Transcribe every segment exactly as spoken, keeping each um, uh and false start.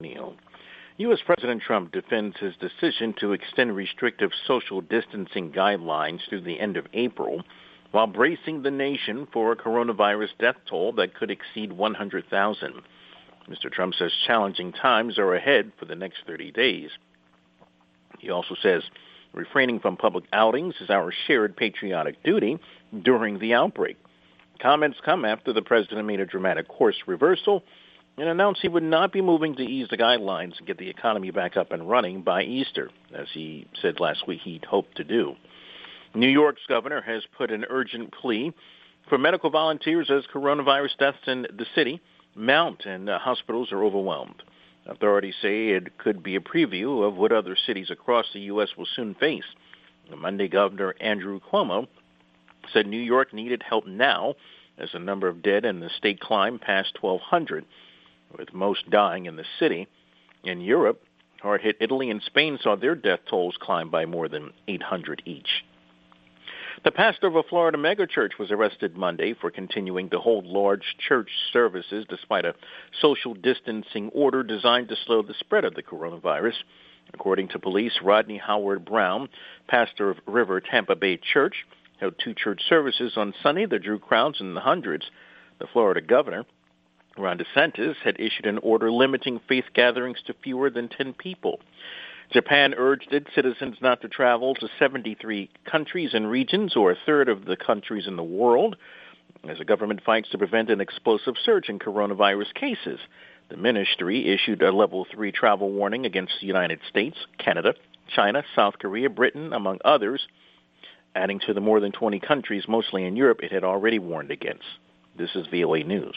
Neil. U S. President Trump defends his decision to extend restrictive social distancing guidelines through the end of April, while bracing the nation for a coronavirus death toll that could exceed one hundred thousand. Mister Trump says challenging times are ahead for the next thirty days. He also says refraining from public outings is our shared patriotic duty during the outbreak. Comments come after the president made a dramatic course reversal and announced he would not be moving to ease the guidelines and get the economy back up and running by Easter, as he said last week he'd hoped to do. New York's governor has put an urgent plea for medical volunteers as coronavirus deaths in the city mount and uh, hospitals are overwhelmed. Authorities say it could be a preview of what other cities across the U S will soon face. On Monday, Governor Andrew Cuomo said New York needed help now as the number of dead in the state climbed past twelve hundred, with most dying in the city. In Europe, hard-hit Italy and Spain saw their death tolls climb by more than eight hundred each. The pastor of a Florida megachurch was arrested Monday for continuing to hold large church services despite a social distancing order designed to slow the spread of the coronavirus. According to police, Rodney Howard Brown, pastor of River Tampa Bay Church, held two church services on Sunday that drew crowds in the hundreds. The Florida governor, Ron DeSantis, had issued an order limiting faith gatherings to fewer than ten people. Japan urged its citizens not to travel to seventy-three countries and regions, or a third of the countries in the world, as the government fights to prevent an explosive surge in coronavirus cases. The ministry issued a level three travel warning against the United States, Canada, China, South Korea, Britain, among others, adding to the more than twenty countries, mostly in Europe, it had already warned against. This is V O A News.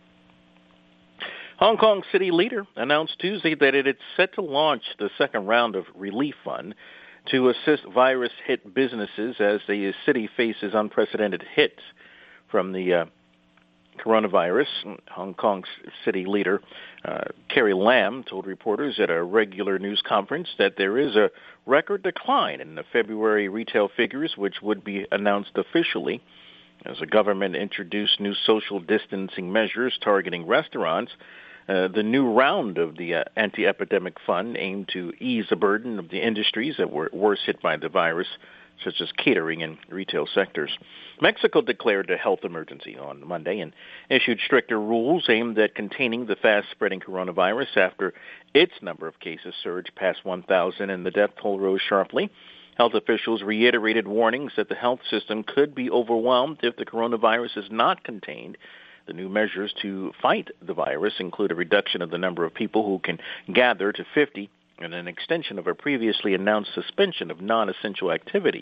Hong Kong city leader announced Tuesday that it is set to launch the second round of relief fund to assist virus-hit businesses as the city faces unprecedented hits from the uh, coronavirus. Hong Kong city leader uh, Carrie Lam told reporters at a regular news conference that there is a record decline in the February retail figures, which would be announced officially as the government introduced new social distancing measures targeting restaurants. Uh, the new round of the uh, anti-epidemic fund aimed to ease the burden of the industries that were worse hit by the virus, such as catering and retail sectors. Mexico declared a health emergency on Monday and issued stricter rules aimed at containing the fast-spreading coronavirus after its number of cases surged past one thousand and the death toll rose sharply. Health officials reiterated warnings that the health system could be overwhelmed if the coronavirus is not contained. The new measures to fight the virus include a reduction of the number of people who can gather to fifty and an extension of a previously announced suspension of non-essential activities.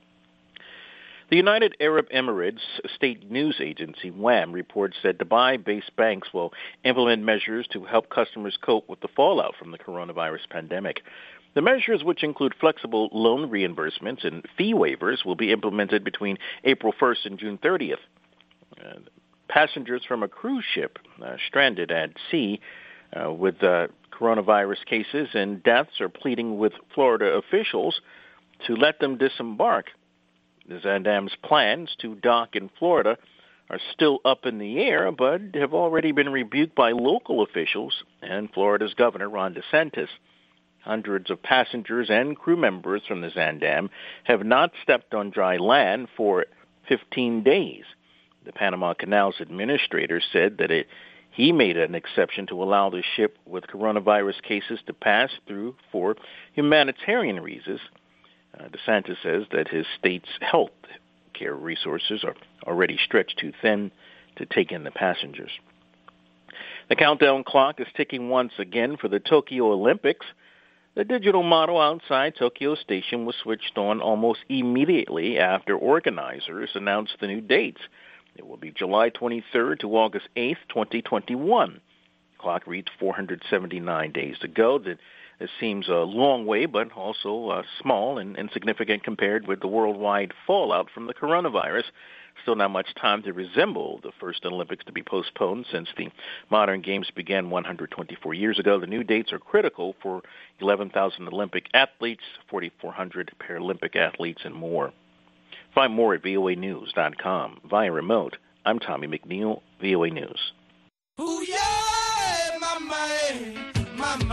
The United Arab Emirates state news agency, W A M, reports that Dubai-based banks will implement measures to help customers cope with the fallout from the coronavirus pandemic. The measures, which include flexible loan reimbursements and fee waivers, will be implemented between April first and June thirtieth. Uh, Passengers from a cruise ship uh, stranded at sea uh, with uh, coronavirus cases and deaths are pleading with Florida officials to let them disembark. The Zaandam's plans to dock in Florida are still up in the air, but have already been rebuked by local officials and Florida's governor, Ron DeSantis. Hundreds of passengers and crew members from the Zaandam have not stepped on dry land for fifteen days. The Panama Canal's administrator said that it, he made an exception to allow the ship with coronavirus cases to pass through for humanitarian reasons. Uh, DeSantis says that his state's health care resources are already stretched too thin to take in the passengers. The countdown clock is ticking once again for the Tokyo Olympics. The digital model outside Tokyo Station was switched on almost immediately after organizers announced the new dates. It will be July twenty-third to August eighth, twenty twenty-one. The clock reads four hundred seventy-nine days to go. It seems a long way, but also uh, small and insignificant compared with the worldwide fallout from the coronavirus. Still not much time to resemble the first Olympics to be postponed since the modern games began one hundred twenty-four years ago. The new dates are critical for eleven thousand Olympic athletes, forty-four hundred Paralympic athletes, and more. Find more at V O A news dot com. Via remote, I'm Tommy McNeil, V O A News. Ooh, yeah, my man, my man.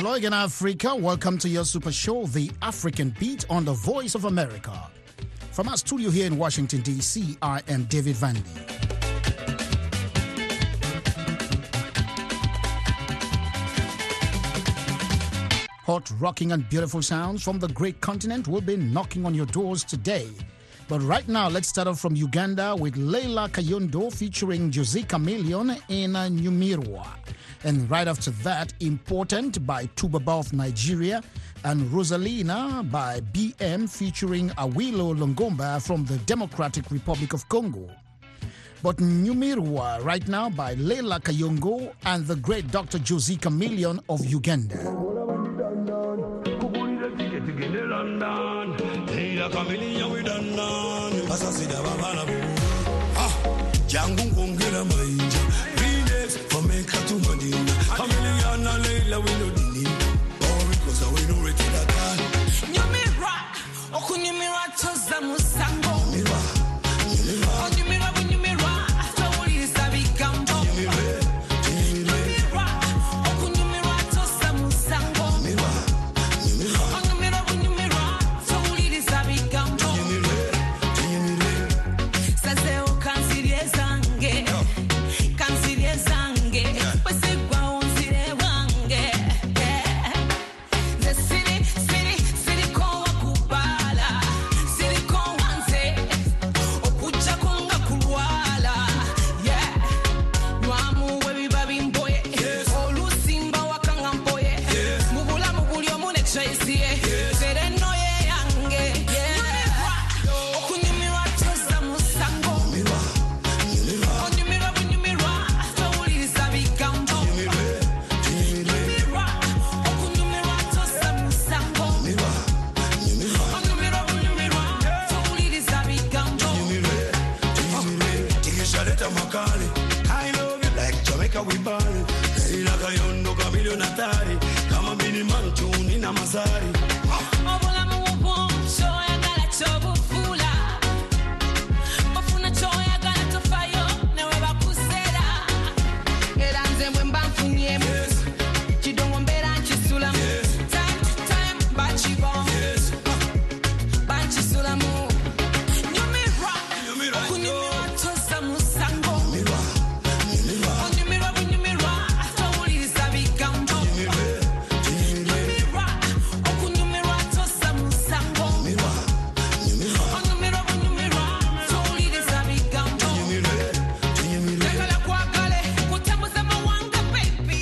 Hello again, Africa. Welcome to your super show, The African Beat on the Voice of America. From our studio here in Washington, D C, I am David Vandy. Hot, rocking, and beautiful sounds from the great continent will be knocking on your doors today. But right now, let's start off from Uganda with Leila Kayondo featuring Jose Chameleone in uh, Nyumirwa. And right after that, Important by Tubaba of Nigeria and Rosalina by B M featuring Awilo Longomba from the Democratic Republic of Congo. But Nyumirwa right now by Leila Kayondo and the great Doctor Jose Chameleone of Uganda. Jangu kongera mainja Phoenix from Mecca to Medina Chameleone Leila we no dini Or because I we no rate that guy Nyumira Okunyumira toza musango Nyumira Nyumira Onyumira bunyumira Tawuli sabigambo Nyumira Okunyumira toza musango Nyumira Nyumira Onyumira bunyumira Tawuli sabigambo Nyumira Saze ukansirie zange Kansirie zange Wesigwa unzire wange The city, city, city kwa wakubala City kwa wanze Okuja konga kulwala Yeah Nwamu webiba bimboye Olusimba wakanga mboye Mubula mubuli omune chaisiye Tere noye yange Yeah Okunyumira toza musango Onyumira bunyumira Tawuliriza bigambo Nyumira Okunyumira toza musango Onyumira bunyumira Tawuliriza bigambo Tikishaleta makali I love you like Jamaica we ball Leila Kayondo Chameleone hatari Kama mini manchuni na mazari Obulamu obwonso oyagala kyobufula Ofuna kyoyagala tofayo newe bakusera Era nze bwe mba nfunyemu Kidongo mbeera nkisulamu Time to time bakibomu Bankisulamu Nyumirwa Okunyumirwa toza musango Onyumirwa bunyumirwa Tawuliriza bigambo Nyumirwa Okunyumirwa toza musango Onyumirwa bunyumirwa Tawuliriza bigambo Njagala kwagale kutambuza mawanga baby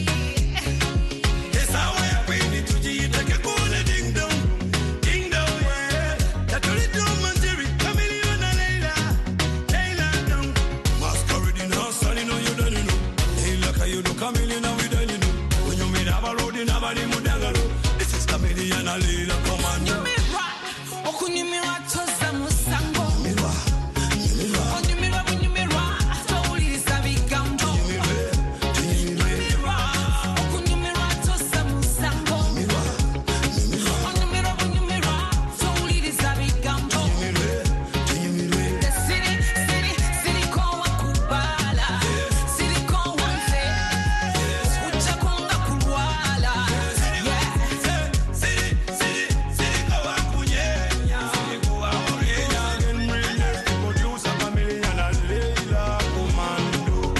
Yes, I wear baby to G, take a cool ding dong, ding dong, yeah. That only do man Jerry, Chameleone and Leila, Leila dong. Masquerade in her son, you know you don't know. Leila Kayondo Chameleone and we don't know. When you meet have a road in a body mudangalo. This is Chameleone and Leila, come on. Nyumirwa Okunyumirwa toza musango Nyumirwa, Nyumirwa, Onyumirwa bunyumirwa Tawuliriza bigambo Nyumirwa Okunyumirwa toza musango Nyumirwa, Nyumirwa, Onyumirwa bunyumirwa Tawuliriza bigambo Nyumirwa. The city, city, city kwa wakubala City kwa wanze Okuja konga kulwala Yeah City, city, city, go and kunyenya. Go and kunyenya. Again, brilliant producer Chameleone and Leila Commando.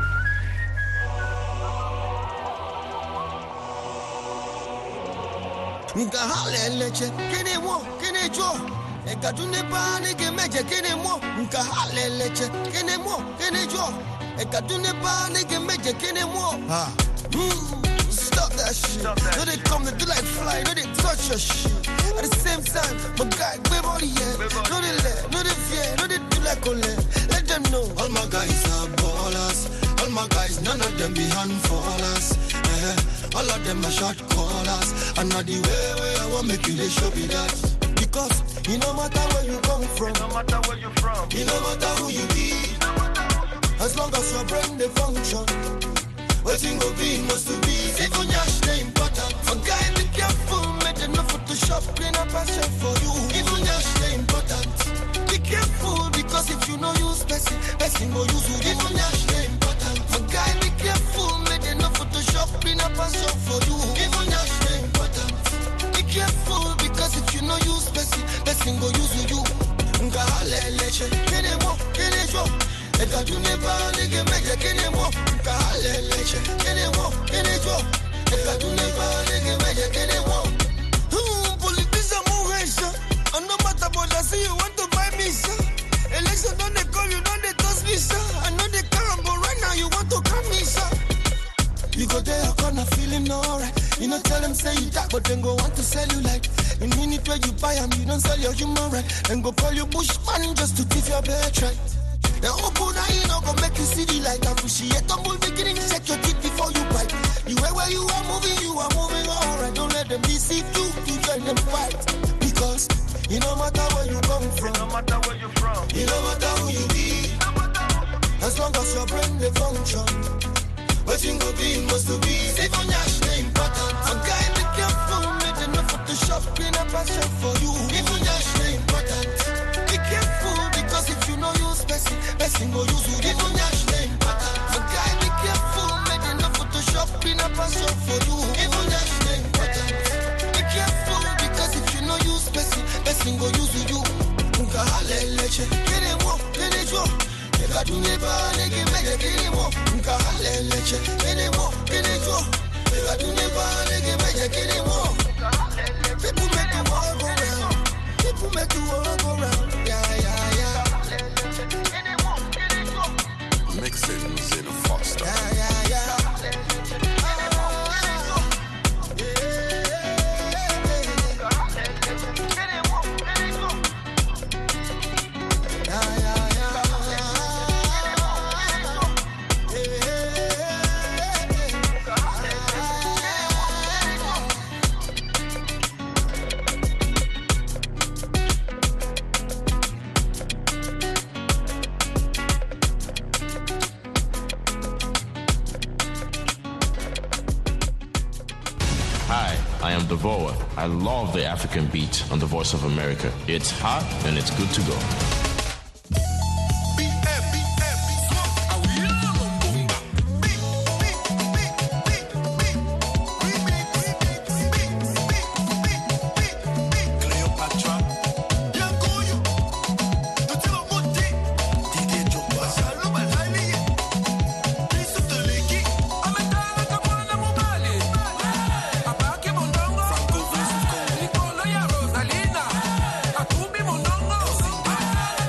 Nka haleleche kene mo kene jo e kadune pa ne ke meje kene mo nka haleleche kene mo kene jo e kadune pa ne ke meje kene mo ha mm, stop that shit no they come to do like fly no they touch your shit at the same time my guy babe all yeah no they let no they fear no they do like ole let them know all my guys are ballers all my guys none of them be handfallers eh, all of them are shot callers and not the way where I want make you they show me that because it no matter where you come from No matter where you from, it no matter who you be as long as your brain they function waiting go be must to be even yash they important for guy be careful make them no Photoshop clean up a chef for you even yash they important be careful because if you know use person person go use you even yash they important for guy be careful make them no Photoshop clean up a chef for you even yash blessing go use you. Nka haleleche, kene mo, kene jo. Eka tune pa nige meje kene mo. Nka haleleche, kene mo, kene jo. Eka tune pa nige meje kene mo. Hmm, politician mo reisha. And no matter what I see, you want to buy me, sir. Election don't they call you, don't they toss me, sir. I know they come, but right now you want to come me, sir. You go there, you're gonna feel him no alright. You know, tell them say you dark, but then go want to sell you like. In minute where you buy them, you don't sell your human right. Then go call you bushman just to thief your birthright. The open eye, you know, go make you see the light. Appreciate the move beginning, check your teeth before you bite. You way where you are moving, you are moving alright. Don't let them deceive you, you join them fight. Because you no matter where you come from, no matter where you from, you no matter who you be. As long as your brain they function. What you go be must to be. Save on your name important. A guy be careful, make enough for the shop in a passion for you. If on your name important. Be careful because if you know use person, person go use you. If on your name important. A guy be careful, make enough for the shop in a passion for you. If on your name important. Be careful because if you know use person, person go use you. Nka haleleche, kene mo, kene jo. Eka tunye pa nege meje kene mo. Nka haleleche, kene mo, kene jo. Eka tunye pa nege meje kene mo. People make you walk around. People make you walk around. Yeah, yeah, yeah. Mixing Zeno Foster. Yeah, yeah, yeah. I am Devoa. I love the African beat on the Voice of America. It's hot and it's good to go. Rosalina, Atumbi Mondongo.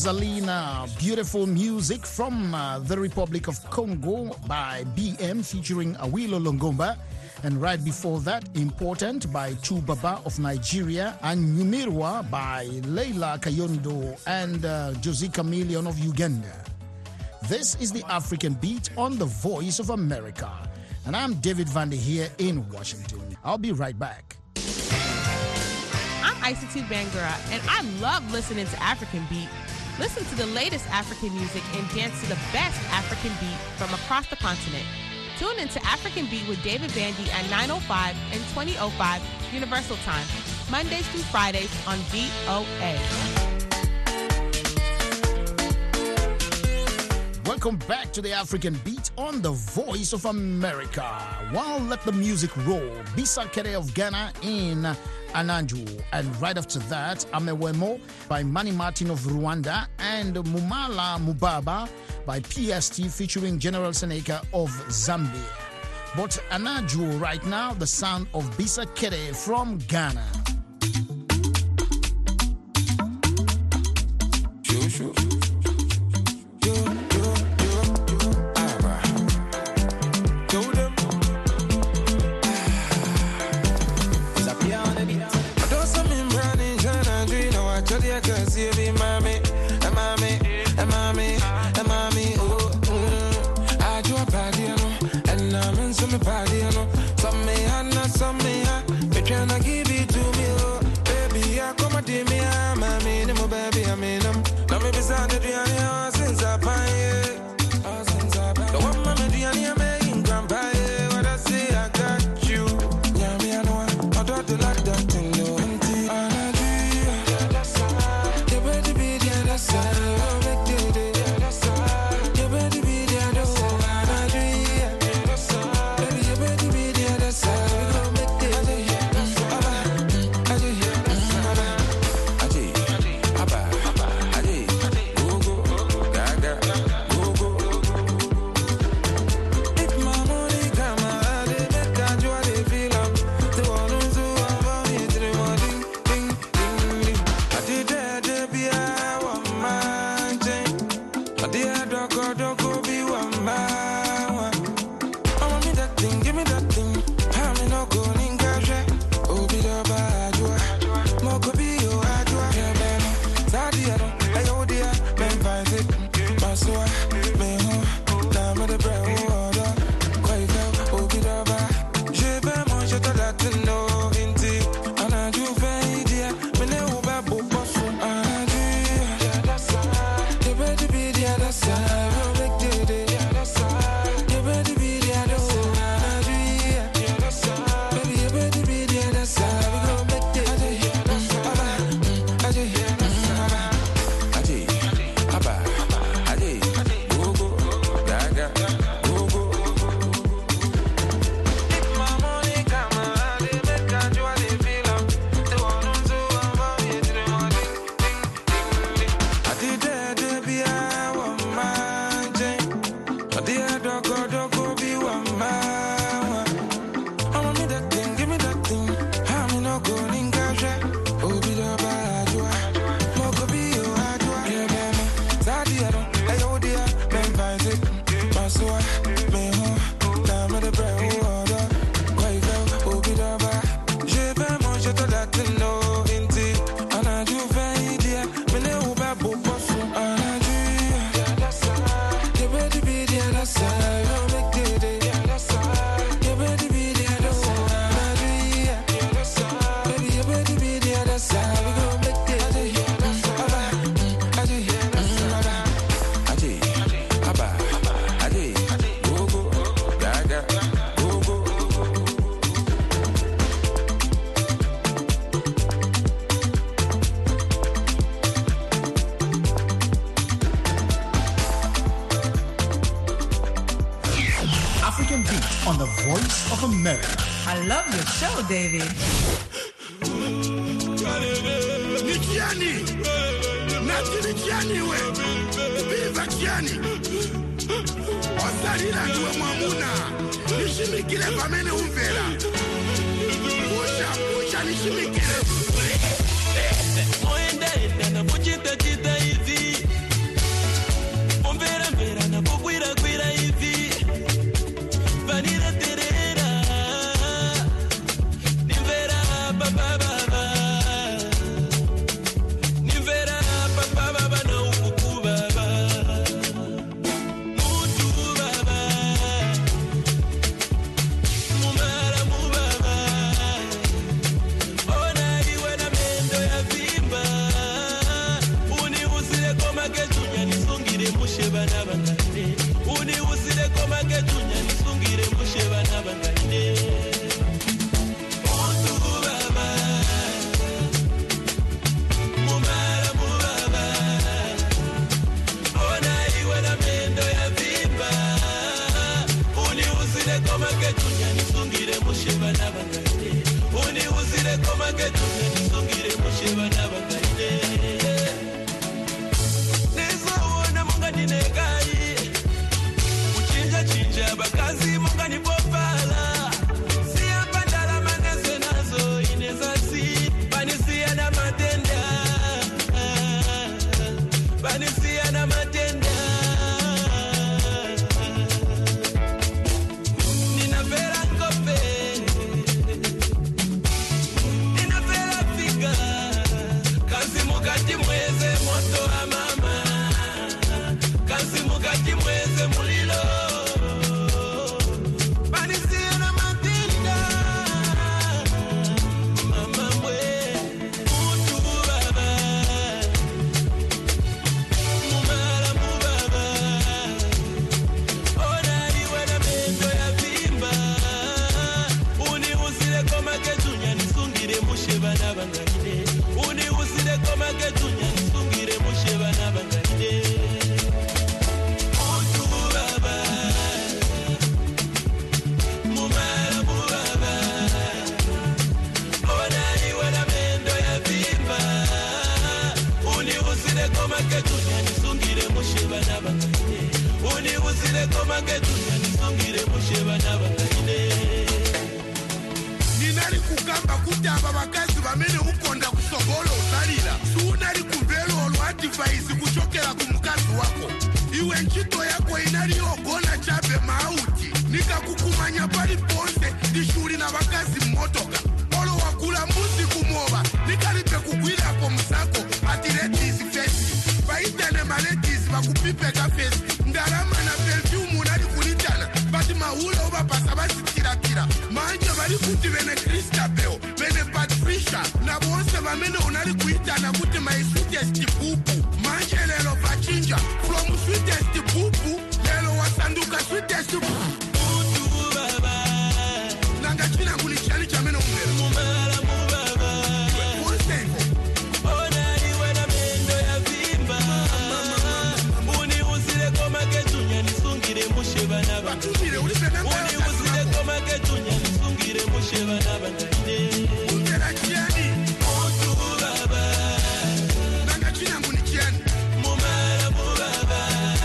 Rosalina. Beautiful music from uh, the Republic of Congo by B M featuring Awilo Longomba. And right before that, Important by Chubaba of Nigeria and Nyumirwa by Leila Kayondo and uh, Josie Chameleon of Uganda. This is the African Beat on the Voice of America. And I'm David Vander here in Washington. I'll be right back. I'm Isatu Bangura, and I love listening to African Beat. Listen to the latest African music and dance to the best African beat from across the continent. Tune into African Beat with David Vandy at nine oh five and twenty oh five Universal Time, Mondays through Fridays on V O A. Welcome back to the African Beat on the Voice of America. Well, let the music roll. Bisa Kere of Ghana in Ananju. And right after that, Amewemo by Manny Martin of Rwanda and Mumala Mubaba by P S T featuring General Seneca of Zambia. But Ananju right now, the sound of Bisa Kere from Ghana. Sure, sure. On the Voice of America. I love your show, David. Nikiani, nati nikiani we, biva kiani. Osari na duwe mwamuna, nishimikile pamene umvela. Pusha, pusha nishimikile. Moende, nana mujita jita hivi. musheba nabangaine nezoona mungani negai kuchinja chinja bakazi mungani popala siya pandala maneze nazo inezasi panisia na matenda panisia na matenda ninari kugamba kuti ava vakazi vamene ukonda kusogolo usalira siunari kumvero olwadhivhaisi kuchokera kumukazi wako iwe ntchito yako inari yogona chabe mauti nikakukumanya pali ponse ndishuli na vakazi mmotoka olo wakula mbuzi kumova nikalipe kugwirapo musako ati letisi fesi vaitane maletisi vakupipeka fesi ndarama na perfume unari kulitana bati mahula uvapasa vasitiratira manje vari kuti vene Christabel vene Patricia na vose vamene unari kuitana kuti my sweetest pupu manje lelo vachinja from sweetest pupu lelo wasanduka sweetest pupu baba nanga china kuli chani chamene umvera mumala mubaba ponsengo onari wena mendo ya vimba uni usile koma ketunya nisungire musheba naba batumire uli pena uni usile koma ketunya nisungire musheba naba ngaine umvera chiani otu baba nanga china kuli chiani mumala mubaba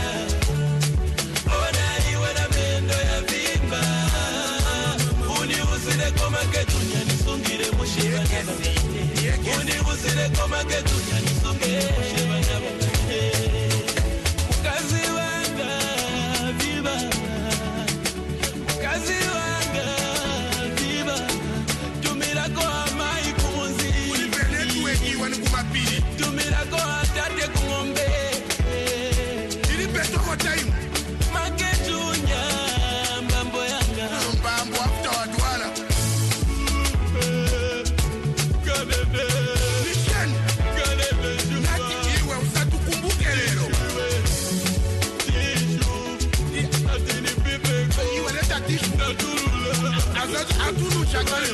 onari wena mendo ya vimba uni usile koma ketunya nisungire musheba naba uni usile koma ketunya nisungire musheba naba ngaine mukazi wanga viva mukazi wanga viva tumirako amai kumunzi ulipenetu wekiwa ni kumapili tumirako atate kumombe ilipetoko time maketunya mbambo yanga mbambo after wadwala kabebe nishani kabebe nati iwe usatukumbuke lero iwe leta tishu azatu atunu chakale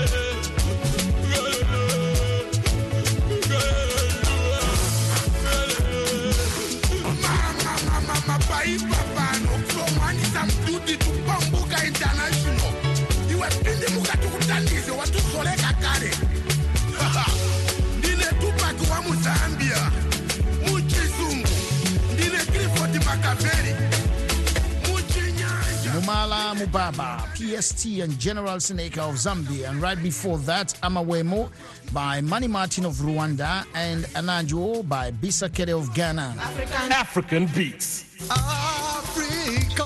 mama mama mama pai papano from one some duty to Bambuka International iwe pindi mukatukutandize watusoleka kale ndine Tupac wa Muzambia muchizungu ndine Clifford Makaveli Mumala Mubaba, P S T and General Seneca of Zambia. And right before that, Amawemo by Manny Martin of Rwanda and Anajo by Bisa Kere of Ghana. African, African Beats. Africa,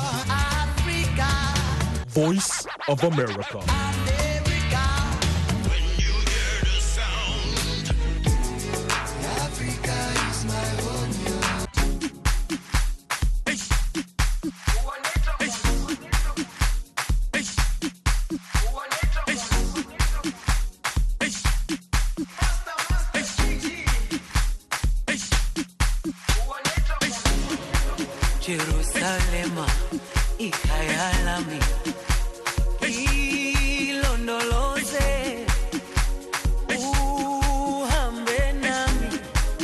Africa, Voice of America. America. When you hear the sound, Africa is my home. Jerusalema ikayalami ilondoloze uhambe nami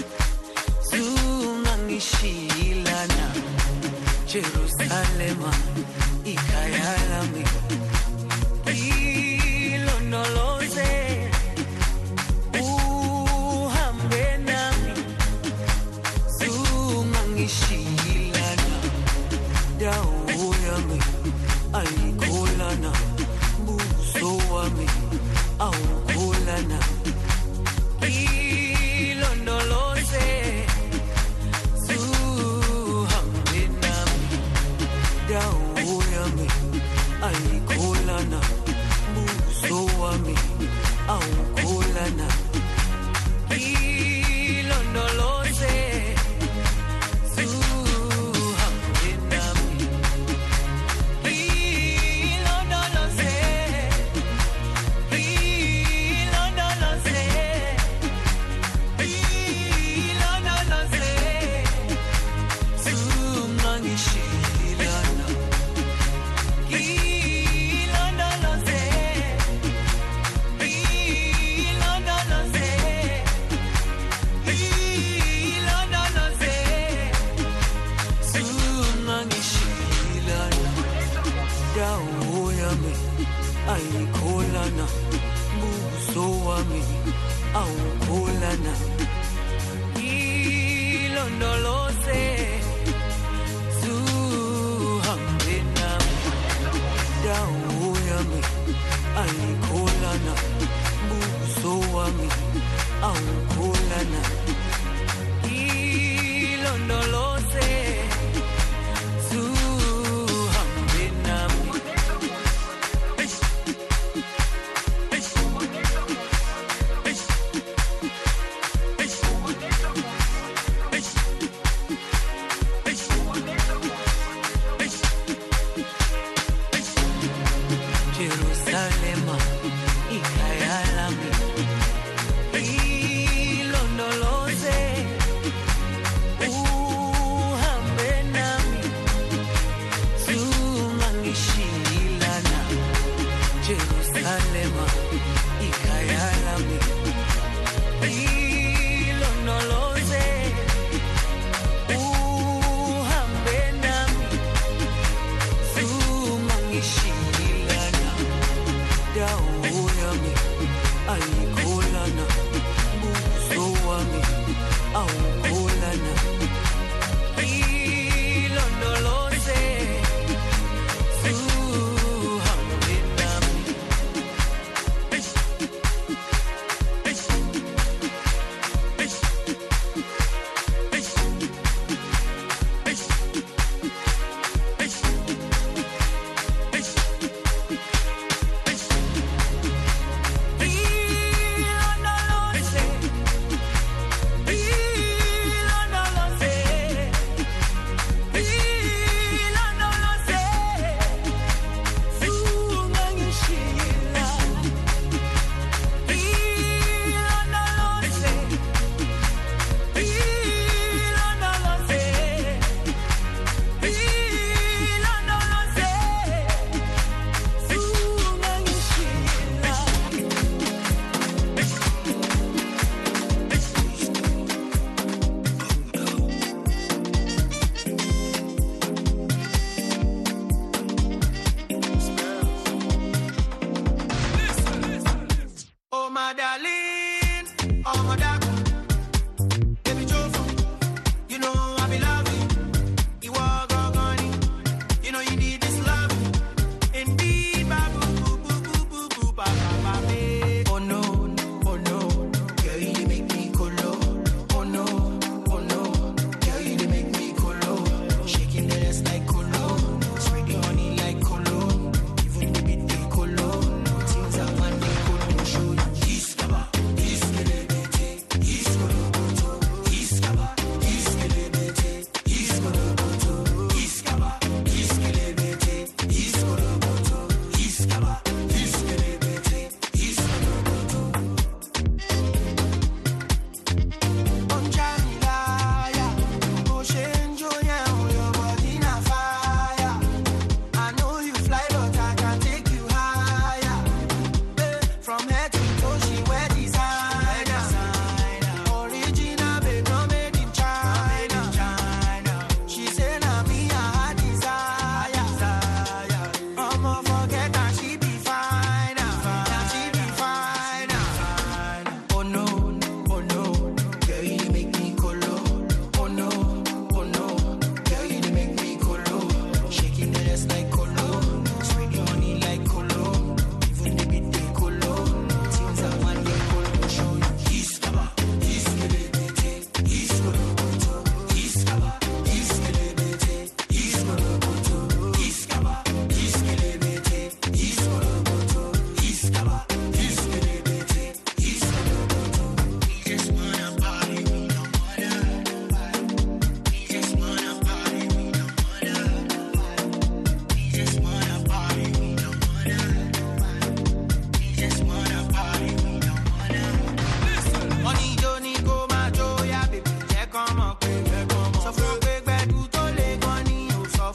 zungangishilana Jerusalema ikayalami ilondoloze dawo yami ayikholana buso wami awukholana ilondoloze suhambe nami dawo yami ayikholana buso wami awukholana ilondoloze suhambe nami ilondoloze ilondoloze ilondoloze sumangishilana ilondoloze ilondoloze ilondoloze sumangishilana dawo yami ayikholana buso wami awukholana ilondoloze suhambe nami dawo yami ayikholana buso wami awukholana ilondoloze suhambe nami Jerusalema, ikhaya lami, ilondoloze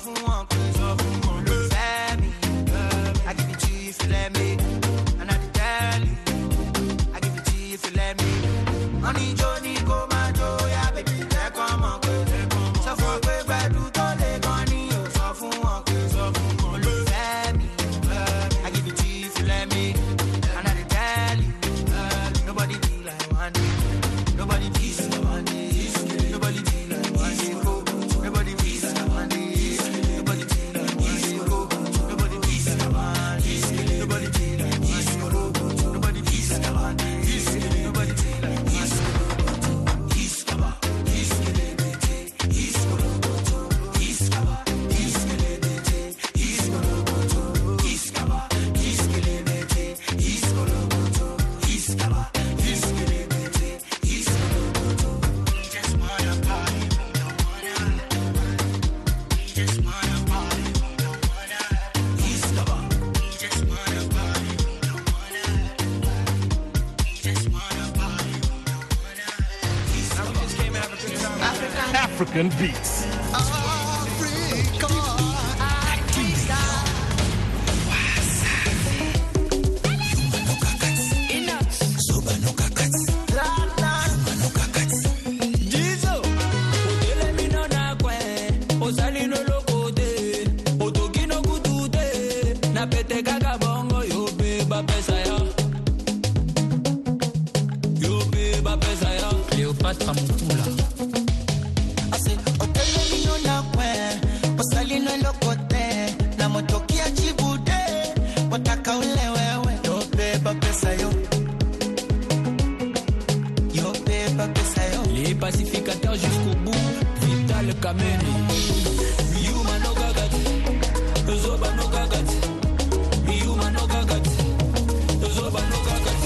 fún wọn pé sọ fún wọn ló fẹ́ mi. I give it to you if you let me. And I tell you, I give it to you if you let me. Money Johnny go my Joe, yeah baby, take come on, go take come on. So for pé pẹ̀lú tó lè gan ni o sọ fún wọn pé sọ fún wọn ló fẹ́ mi. I give it to you if you let me. And I tell you, nobody be like one day. Nobody be like one day. Nobody be like one day. Nobody be like one day. Nobody be like one day. Nobody be like one day. Nobody be like one day. Nobody be like one day. Nobody be like one day. Iskaba, iskelebete, iskoloboto, iskaba, iskelebete, iskoloboto, iskaba, iskelebete, iskoloboto, iskaba, iskelebete, iskoloboto. Just wanna party, don't wanna. Just wanna party, don't wanna. Iskaba, just wanna party, don't wanna. Just wanna party, don't wanna. Iskaba. Just came out of the African. African beats. Cleopatra Mutula. I say, Otele mino na kwe, osali no lokote, na motoki ya chibude, wataka ule wewe. Yo beba pesa yo, yo beba pesa yo. Les pacificateurs jusqu'au bout, Vital Kameni. Yuma no gagati, Zoba no gagati, Yuma no gagati, Zoba no gagati.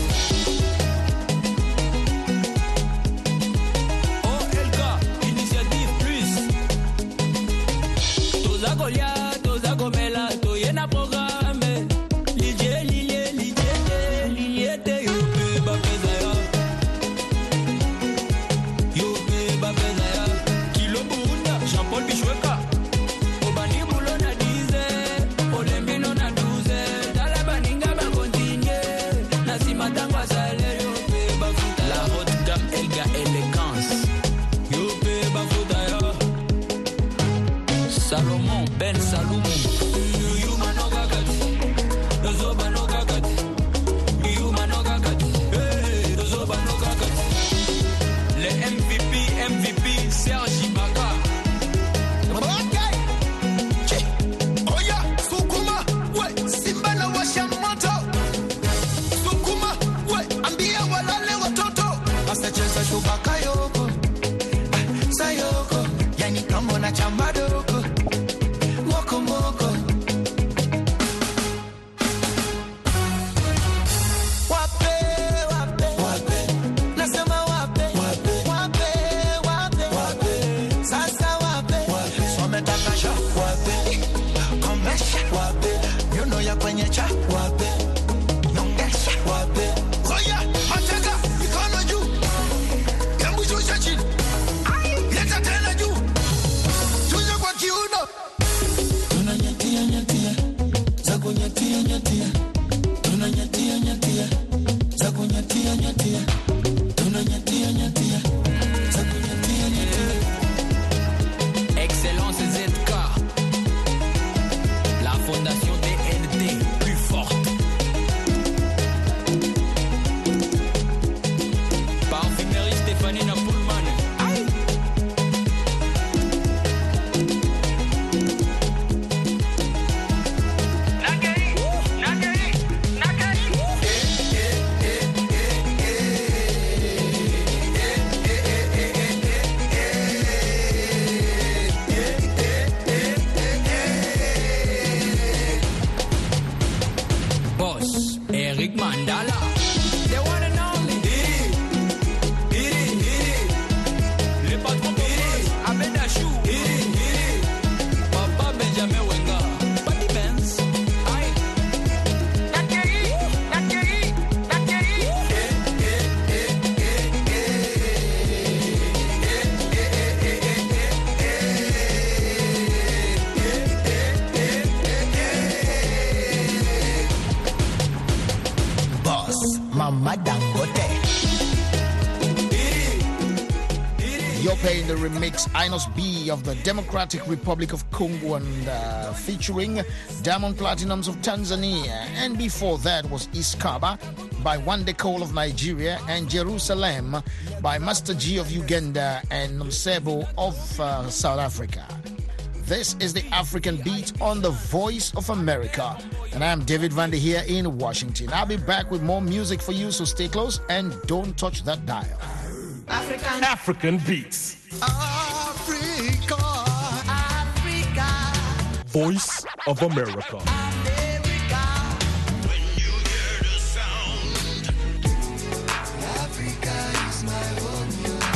Goliath, toza gomela, toyena programme. Lilie, lilie, lilie, lilie, te yo pe ba pesa ya. Yo pe ba pesa ya. Kilo Bunda, Jean-Paul Bichweka. Obani bulo na dize, olembino na douze. Tala baninga ba continue, na sima tangwa sale yo pe ba futa. La haute gamme Elga Elegance. Yo pe ba futa ya. Salomon Ben Salomon. Yuma no gagati, Zoba no gagati, Yuma no gagati, hey, Zoba no gagati. Le M V P, M V P, Serge Ibaka. Okay. Che. Oya, Sukuma, we, Simba na washa moto. Sukuma, we, ambia walale watoto. Hasta cheza shubaka yoko, ah, sayoko, yani kambo na chambadoko. Moko moko. Wape, wape, wape. Nasema wape, wape, wape, wape, wape. Sasa wape, wape. Sometaka sha, wape. Komesha, wape. Yuno ya kwenye cha, wape. Nyongesha, wape. Oya, mateka, mikono juu. Hebu shusha chini. Leta tena juu. Shusha kwa kiuno. Tunanyatia nyatia, za kunyatia nyatia. Tunanyatia nyatia, za kunyatia nyatia. Tunanyatia nyatia, za kunyatia nyatia. Excellence Z K, la fondation D N D, plus forte. Parfumerie Stéphanie Napoulman. Aïe. Boss, Eric Mandala. The one and only. Le patron Boss, Ahmed Achou. Papa Benjamin Wenga. Patty Benz. Aïe. Tope in the remix Inos B of the Democratic Republic of Congo and uh, featuring Diamond Platinums of Tanzania. And before that was Iskaba by Wande Cole of Nigeria and Jerusalem by Master G of Uganda and Nomsebo of uh, South Africa. This is the African Beat on the Voice of America. And I'm David Vander here in Washington. I'll be back with more music for you, so stay close and don't touch that dial. African, African Beats. Africa, Africa. Voice of America. America. When you hear the sound, Africa is my home.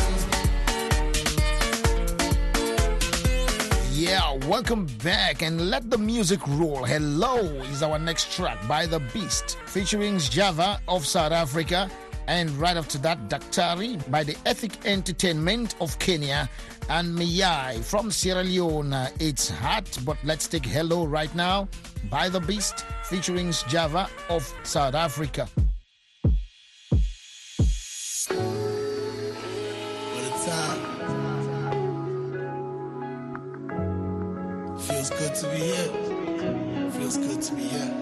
Yeah, welcome back and let the music roll. Hello is our next track by The Beast featuring Java of South Africa. And right after that, Daktari by the Ethic Entertainment of Kenya and Miyai from Sierra Leone. It's hot, but let's take Hello right now by The Beast featuring Java of South Africa. What a time. Feels good to be here. Feels good to be here.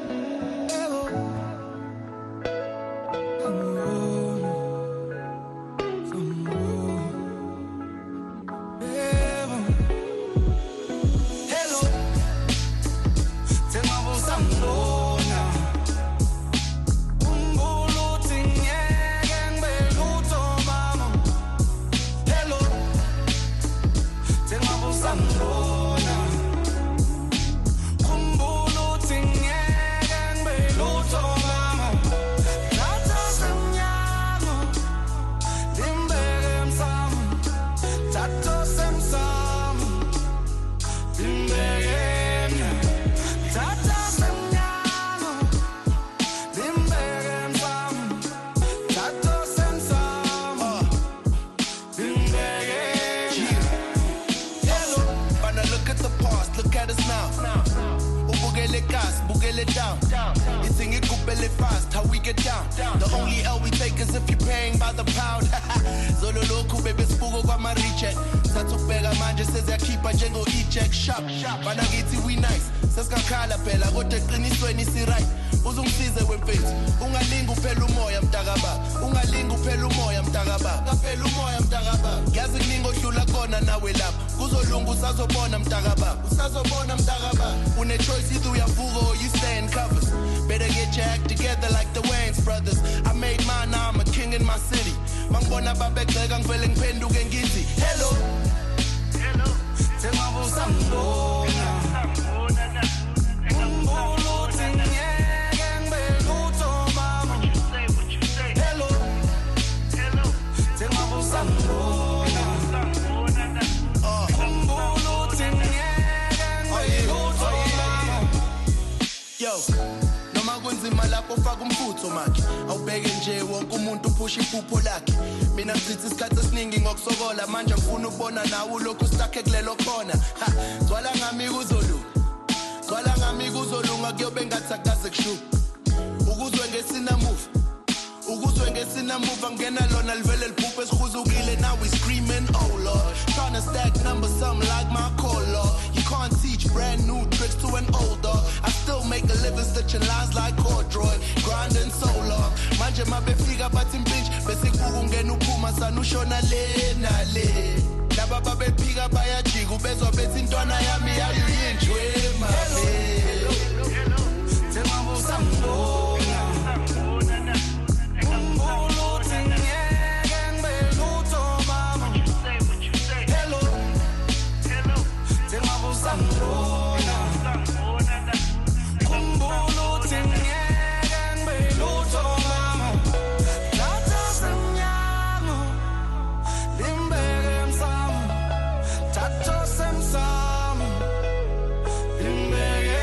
The only L we take is if you're paying by the pound. Zolo loku baby spugo kwa mariche. Satukbega manje says yakhipha njengo e-check shop. Bana ngithi we nice. Sesikakhala phela kodwa eqinisweni si right. Uzungisize wemfethu. Ungalinga uphela umoya mntakaba. Ungalinga uphela umoya mntakaba. Kaphela umoya mntakaba. Ngiyazi kuningi odlula kona nawe lapha. Kuzolunga usazobona mntakaba. Usazobona mntakaba. Une choice either uyavuka or you stay in covers. Better get your act together like the Wayans brothers. I made mine, now I'm a king in my city. Mangibona babegxeka ngivele ngiphenduke ngithi hello. Hello. Sengabu sambona. Umbulo tingeke ngibe lutho mama. What you say, what you say? Hello. Hello. Sengabu sambona. Umbulo tingeke ngibe lutho mama. Yo. Kunzima lapho faka umfutho makhe awubheke nje wonke umuntu uphusha iphupho lakhe mina ngithi isikhathi esiningi ngokusokola manje ngifuna ukubona nawe lokhu stakhe kulelo khona zwala ngami kuzolunga zwala ngami kuzolunga kuyobe ngathi akaze kushuka ukuzwe ngesina move ukuzwe ngesina move angena lona livele liphupho esikhuzukile now we screaming oh lord trying to stack numbers something like my call lord you can't teach brand new tricks to an old dog I still make a living stitching lines like corduroy grinding so long manje mabefika bathi impinch bese kuku ngena uphuma sanushona le na le laba babephika bayajika ubezwa bethi intwana yami yayuyinjwe mame Tengabusa mbona Umbulo tingeke ngibe lutho mama What you say, what you say Hello Hello Tengabusa mbona Umbulo tingeke ngibe lutho mama Tata semnyama Limbeke msamo Tato semsamo Limbeke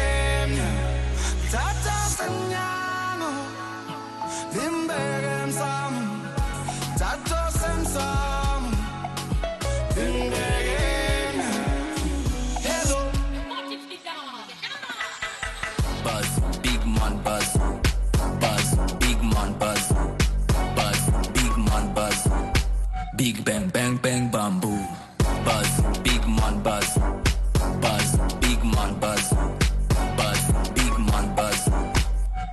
Tata semnyama Limbeke msamo Tato semsamo Limbeke Hello Buzz, big man buzz. Buzz, big man buzz. Buzz, big man buzz. Big bang bang bang bamboo.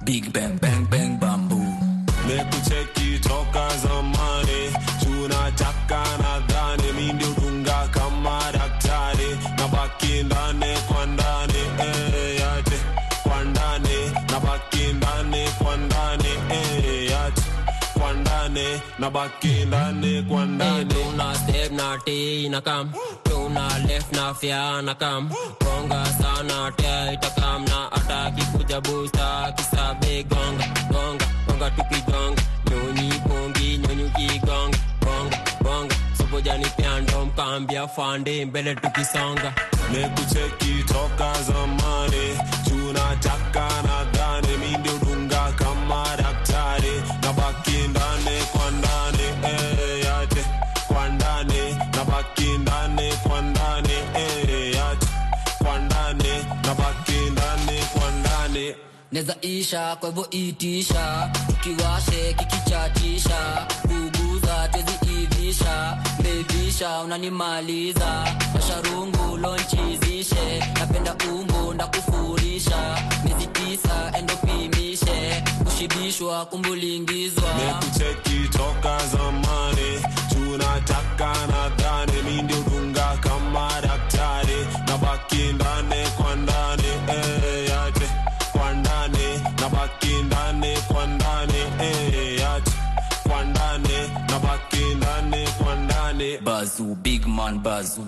Big bang bang bang bamboo. Mekucheki toka zamani, tunataka nadhani mimi ndio dunga kama daktari, nabaki ndani kwa ndani eh yate, kwa ndani nabaki ndani kwa ndani eh yate, kwa ndani nabaki ndani kwa ndani. Tuna step na T na kam, tuna left na fia na kam, gonga sana tia itakam na ataki kuja booster kisabe gonga gonga gonga tukigonga nyonyi bongi nyonyi kigonga gonga gonga sobojani piando mkambia fande mbele tukisonga. Mekucheki toka zamani, tunataka nadhani mimi ndio dunga kama daktari, nabaki ndani kwa ndani eh yate, kwa ndani nabaki ndani kwa ndani eh yate, kwa ndani nabaki ndani kwa ndani. Neza isha kwa hivyo itisha, ukiwashe kikichatisha, kuguza twezi ivisha, mbebisha unanimaliza, masharungu lonchizishe, napenda umbo ndakufurisha, miezi tisa endopimishe, kushibishwa kumbulingizwa. Mekucheki toka zamani, tunataka nadhani mimi ndio dunga kama daktari, nabaki ndani kwa ndani eh yate, kwa ndani nabaki ndani kwa ndani eh yate, kwa ndani nabaki ndani kwa ndani. Bazoo big man bazoo,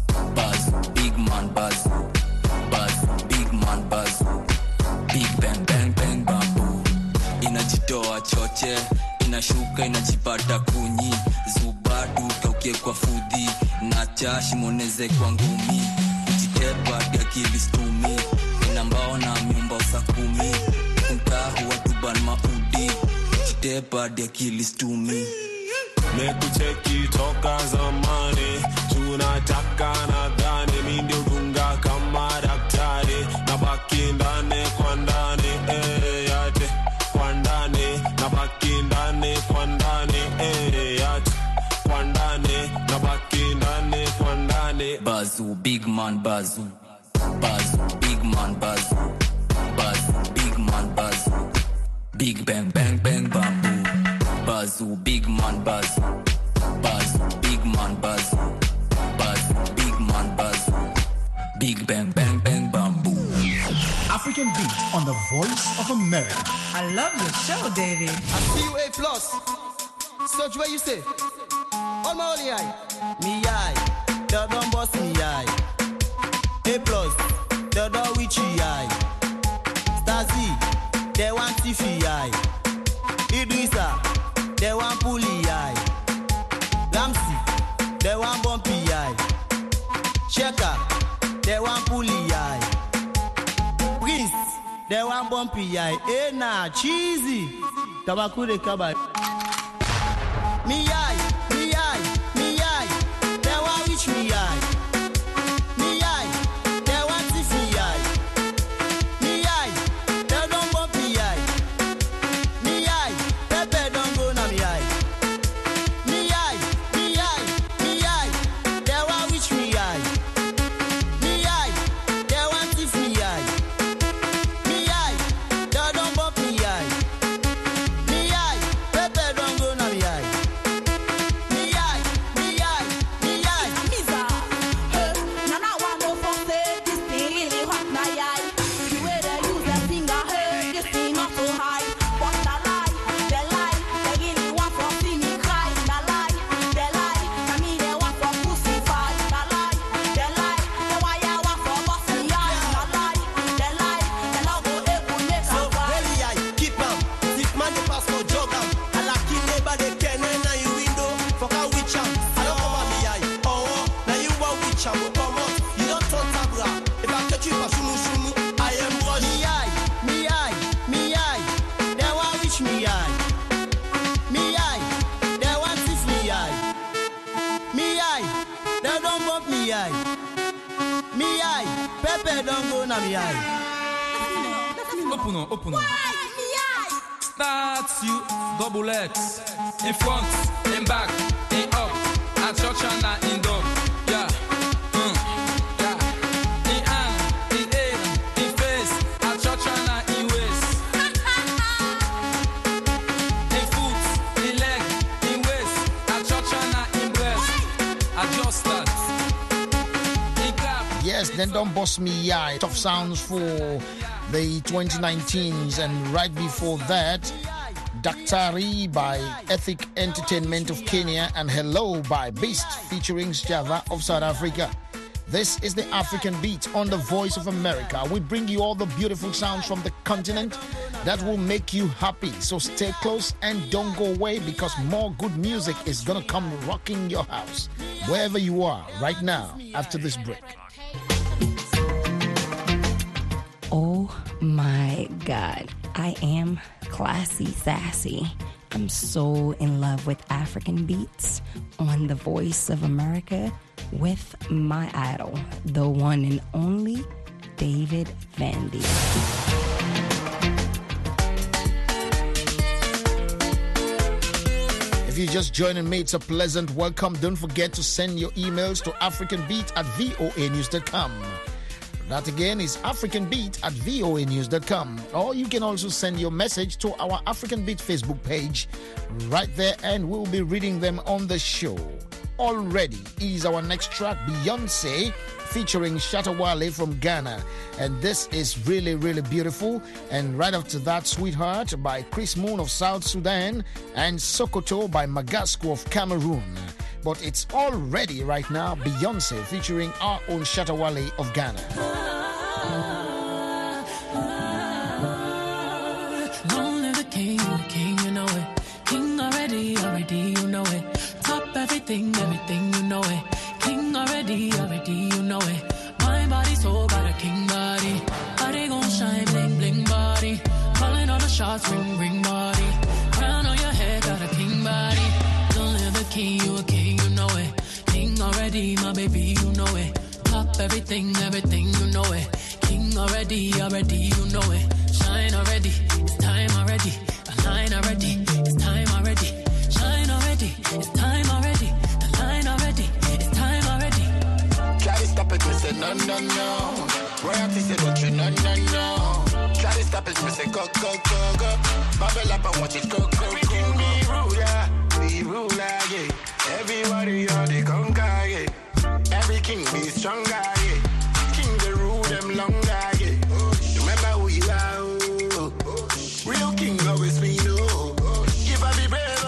bazoo big man bazoo, bazoo big man bazoo, big bang bang bang bamboo. Inajitoa choche, inashuka inajipata kunyi, zubadu kauke kwa fudhi, na chashi moneze kwa ngumi, kujitepa dia kilistumi, inambao na miumba usakumi, kumtahu watuban maudi, kujitepa dia kilistumi. Mekucheki toka zamani, tunataka nadhani mimi ndio dunga kama daktari, nabaki ndani kwa ndani eh yate, kwa ndani nabaki ndani kwa ndani eh yate, kwa ndani nabaki ndani kwa ndani. Bazoo big man bazoo, bazoo big man bazoo, bazoo big man bazoo, big bang bang bang bamboo. Bazoo big man bazoo, bazoo big man bazoo, bazoo big man bazoo, big bang bang bang bamboo. African Beat on the Voice of America. I love your show, David. I see you A plus. Search where you say. On my only eye. Me eye. The don't boss me eye. A plus. The don't witchy eye. Stasi. They want Tiffy eye. Idrissa. They want Puli eye. Ramsey. They want Bumpy eye. Checker. They want Puli eye. Prince. They want Bumpy eye. Eh nah, cheesy. Tabakure kaba. Me eye, me eye, me eye. They want reach me eye. Me eye, they want see me eye. Me eye, they don't bump me eye. Me eye, Pepe don't go na me eye. Me eye, me eye, me eye. They want reach me eye. Me eye, they want see me eye. Me eye, they don't bump me eye. Me eye, Pepe don't go na me eye. Open on, open on. Start you, double X. In front, in back, in up. At church and in dog. Yeah. Mm. Yeah. In hand, in air, in face. At church and in waist. then Don't Boss Me Yeah, Tough Sounds for the twenty nineteens. And right before that, Daktari by Ethic Entertainment of Kenya and Hello by Beast featuring Java of South Africa. This is the African Beat on the Voice of America. We bring you all the beautiful sounds from the continent that will make you happy. So stay close and don't go away, because more good music is going to come rocking your house, wherever you are right now after this break. Oh my God, I am classy sassy. I'm so in love with African beats on the Voice of America with my idol, the one and only David Vandy. If you're just joining me, it's a pleasant welcome. Don't forget to send your emails to africanbeat at voa news dot com. That again is africanbeat at voa news dot com. Or you can also send your message to our African Beat Facebook page right there, and we'll be reading them on the show. Already is our next track, Beyonce featuring Shatta Wale from Ghana, and this is really really beautiful. And right after that, Sweetheart by Chris Moon of South Sudan and Sokoto by Magasco of Cameroon. But it's all ready right now, Beyonce featuring our own Shatta Wale of Ghana. Long live the king, the king, you know it. King already, already, you know it. Top everything, everything, you know it. King already, already, you know it. My body so got a king body. Body gon' shine, bling, bling body. Calling all the shots, ring, ring body. Crown on your head, got a king body. Don't live the king, you a king, you know it. King already, my baby, you know it. Top everything, everything, you know it. King already, already, you know it. Shine already, it's time already. Align already, it's time already. Shine already, it's time already. Align already, it's time already. Try to stop it, me say no, no, no. Royalty say don't you, no, no, no. Try to stop it, me say go, go, go, go. Bubble up and watch it go, go, go, go. Be ruler, be ruler, yeah. Everybody are the conquer, yeah. Every king be stronger, yeah. King the rule them longer, yeah. Remember who you are, oh. Real king always be no. If I be brave,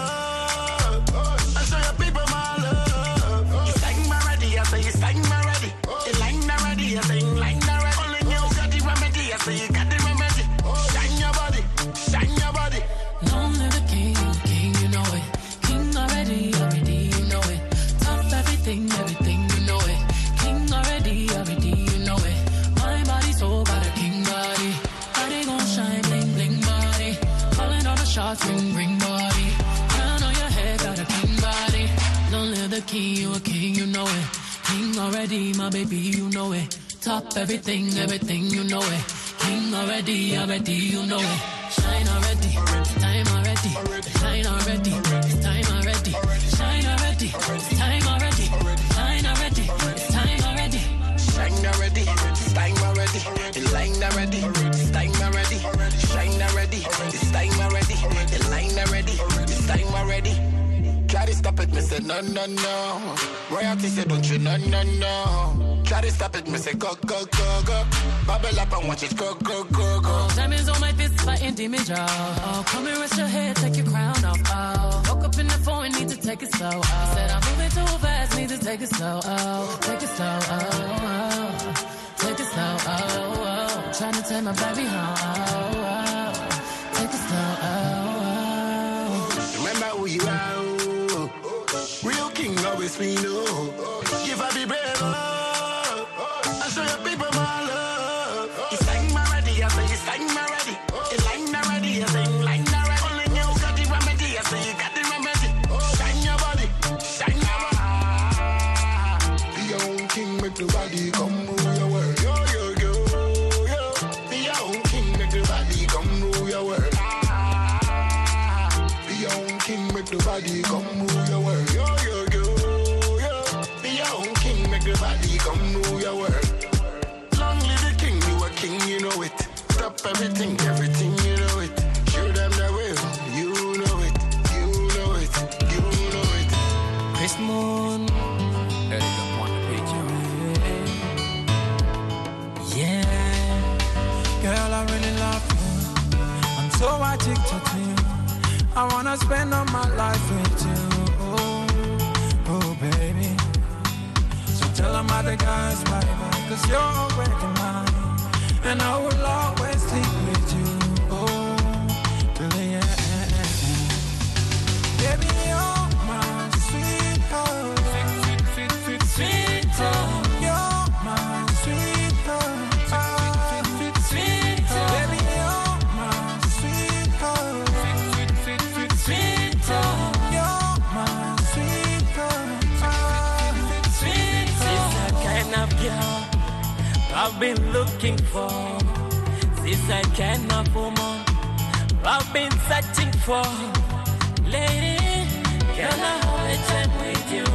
oh. I show your people my love. You sang my ready, I say you sang my ready. You line already, I say you line already. Only you got the remedy, I say you got the remedy. Shine your body, shine your body. Long live the king, the king, you know it. King already, already, you know it. Top everything, everything, you know it. King already, already, you know it. My body so got a king body. Body gon' shine, bling, bling body. Calling all the shots, ring, ring body. Crown on your head, got a king body. Long live the king, you a king, you know it. King already, my baby, you know it. Top everything, everything, you know it. King already, already, you know it. Shine already, it's time already. Shine already, it's time already. Shine already, it's time already. Shine already, it's time already. Shine already, it's time already. The line already, it's time already. Shine already, it's time already. The line already, it's time already. Try to stop it, me say no, no, no. Royalty say don't you, no, no, no. Try to stop it, me say go, go, go, go. Bubble up and watch it go, go, go, go. Oh, diamonds on my fist fighting demons, y'all. Oh, come and rest your head, take your crown off. Oh, woke up in the phone, need to take it slow. Oh, said I'm moving too fast, need to take it slow. Oh, take it slow. Oh, oh. Take it slow. Oh, oh. Trying to take my baby home. Oh, oh. Take it slow. Oh, oh. Remember who you are. Oh. Real king always be no. If I be brave, oh. I show your people my love. You sang my ready, I say you sang my ready. You line already, I say you line already. Only you got the remedy, I say you got the remedy. Shine your body, shine your body. Be your own king, make the body come rule your world. Yo, yo, yo, yo. Be your own king, make the body come rule your world. Be your own king, make the body come rule your world. Yo, yo, yo, yo. Be your own king, make the body come rule your world. Long live the king, you a king, you know it. Stop everything, everything, you know it. Show them the way, you know it, you know it, you know it. Chris Moon, Eric, I want to page you. romantic tattoo. I wanna spend all my life with you. Oh, oh baby. So tell them other guys bye bye, cause you're already mine. And I will always sleep with you. Oh, till the end. Baby, you're my sweetheart. Sweet, sweet, sweet, sweetheart. You're my sweetheart. Sweet, sweet, sweet, sweetheart. Baby, you're my sweetheart. Sweet, sweet, sweet, sweet, sweetheart. You're my sweetheart. Sweet, sweet, sweet, She's that kind of girl I've been looking for. She's that kind of woman I've been searching for. Lady, can I have a time with you?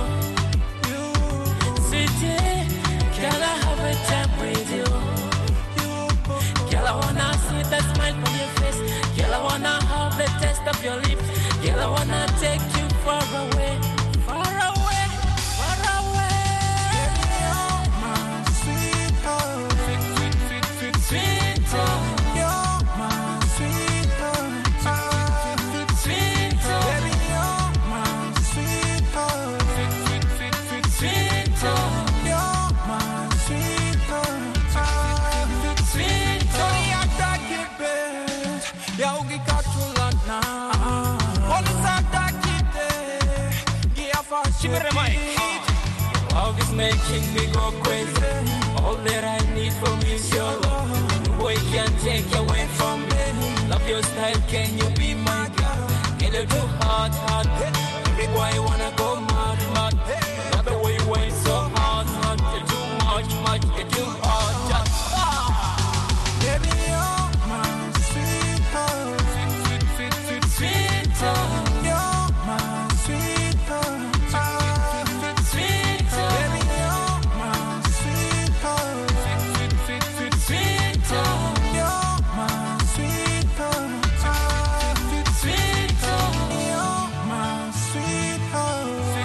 Sweetie, can I have a time with you? Girl, I wanna see the smile from your face. Girl, I wanna have the taste of your lips. Girl, I wanna take you far away, far away, far away. you're my sweetheart. Sweet, sweet, sweet, sweet, sweetheart. You're my sweetheart. Sweet, sweet, sweet, sweetheart. Baby, you're my sweetheart. Sweet, sweet, sweet, sweet, sweetheart. You're my sweetheart. Sweet, sweet, sweetheart. Sorry, I don't get bad. Yeah, we got to learn now. All is I don't get there. Yeah, for sure. Love is making me go crazy. All that I need from you is your love. No boy can take you away from me. Love your style, can you be my girl? Get it too hard, hard. Every boy wanna go mad, mad. Not the way you went so hard, hard. You're too much, much. You're too hard, just ah. Baby, you're my sweetheart. Sweet, sweet, sweet, sweet, sweetheart. You're my sweetheart. Sweet, sweet, sweet, sweetheart. Baby, you're my sweetheart. Sweet, sweet, sweet, sweet, sweetheart. You're my sweetheart. Sweet, sweet, sweetheart. You're my sweetheart.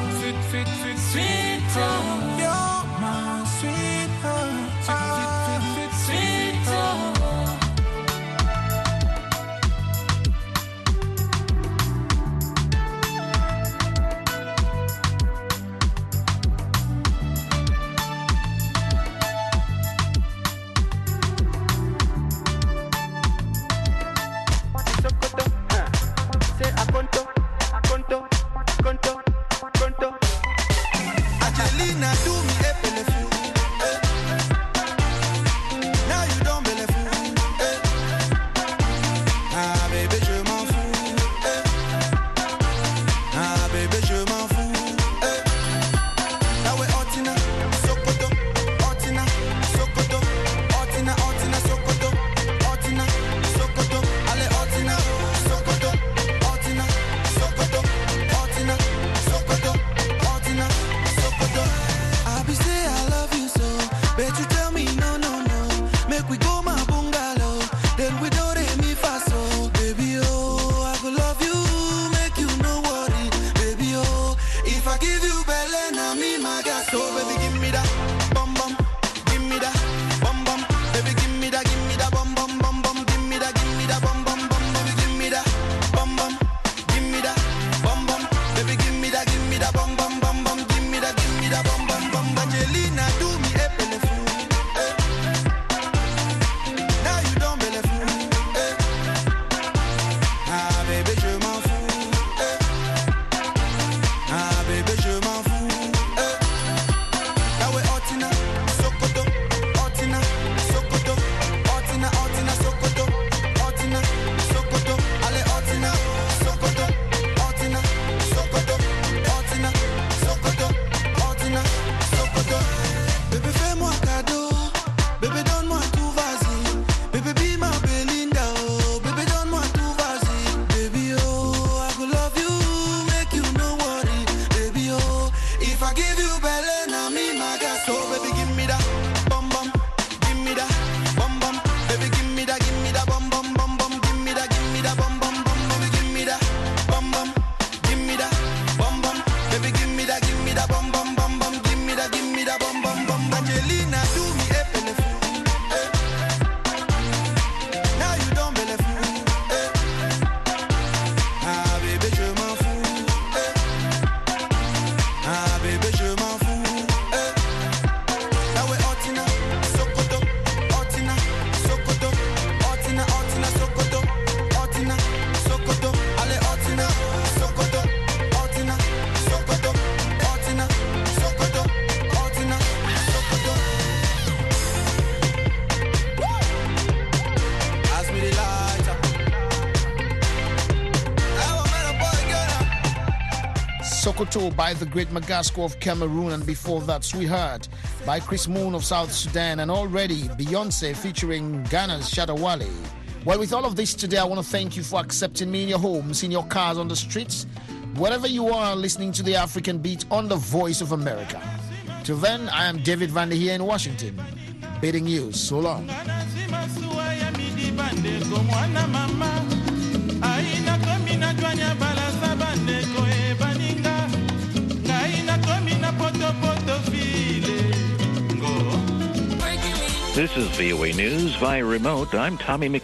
Sokoto by the Great Magasco of Cameroon, and before that, Sweetheart by Chris Moon of South Sudan, and already Beyonce featuring Ghana's Shatta Wale. Well, with all of this today, I want to thank you for accepting me in your homes, in your cars, on the streets, wherever you are listening to the African Beat on the Voice of America. Till then, I am David Vander here in Washington, bidding you so long. This is V O A News via remote. I'm Tommy Mc